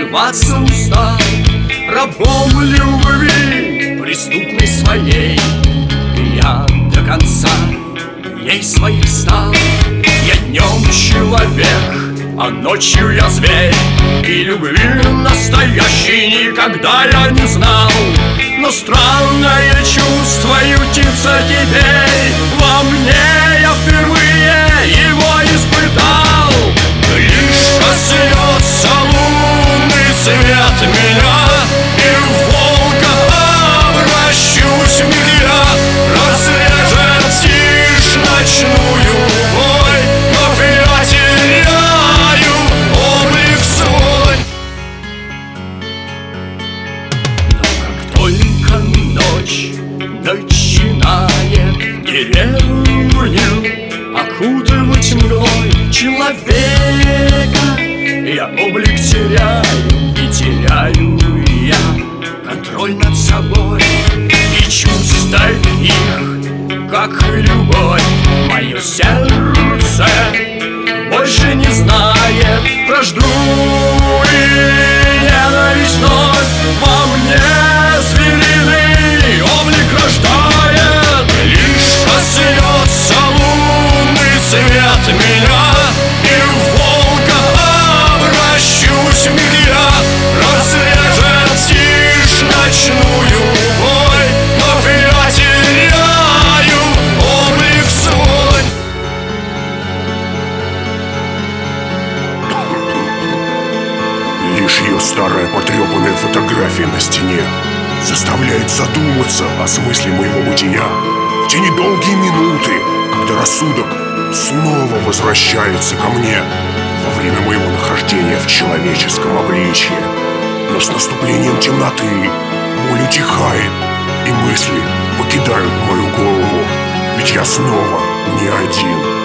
скрываться устал, рабом любви преступной своей. И я до конца ей своих стал. Я днем человек, а ночью я зверь, и любви настоящей никогда я не знал. Но странное чувство ютится теперь во мне, я впервые его испытал. Лишь коснется лунный свет меня, и в волка обращусь миг я. Разрежет тишь ночную бой, но я теряю облик свой. Но как только ночь начинает деревню окутывать мглой человека, я облик теряю, и теряю я контроль над собой. И чувства их, как и любовь, мое сердце больше не знает вражду и ненависть вновь во мне звериный облик рождает. Лишь коснется лунный свет меня, и в волка обращусь миг я. Разрежет тишь ночную бой, но я теряю облик свой. Лишь ее старая потрепанная фотография на стене заставляет задуматься о смысле моего бытия. В те недолгие минуты, когда рассудок снова возвращается ко мне во время моего нахождения в человеческом обличье. Но с наступлением темноты боль утихает, и мысли покидают мою голову, ведь я снова не один.